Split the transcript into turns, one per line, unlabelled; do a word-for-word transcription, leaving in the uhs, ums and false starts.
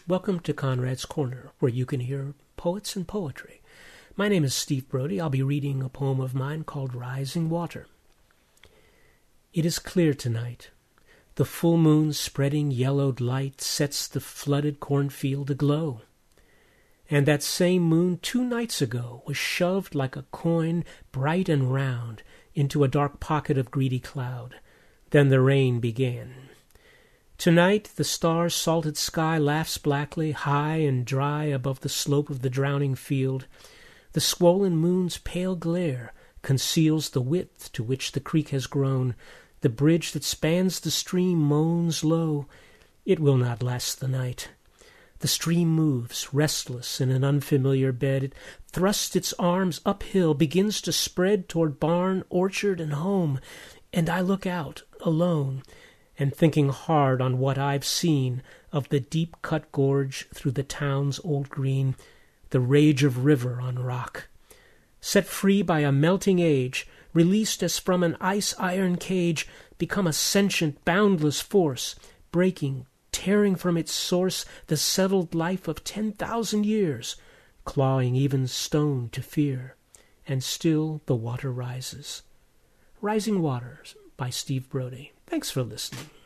Welcome to Conrad's Corner, where you can hear poets and poetry. My name is Steve Brody. I'll be reading a poem of mine called Rising Water. It is clear tonight. The full moon spreading yellowed light sets the flooded cornfield aglow. And that same moon two nights ago was shoved like a coin, bright and round, into a dark pocket of greedy cloud. Then the rain began. Tonight the star's salted sky laughs blackly, high and dry above the slope of the drowning field. The swollen moon's pale glare conceals the width to which the creek has grown. The bridge that spans the stream moans low. It will not last the night. The stream moves, restless in an unfamiliar bed. It thrusts its arms uphill, begins to spread toward barn, orchard, and home. And I look out, alone, and thinking hard on what I've seen of the deep-cut gorge through the town's old green, the rage of river on rock. Set free by a melting age, released as from an ice-iron cage, become a sentient, boundless force, breaking, tearing from its source the settled life of ten thousand years, clawing even stone to fear, and still the water rises. Rising Waters by Steve Brody. Thanks for listening.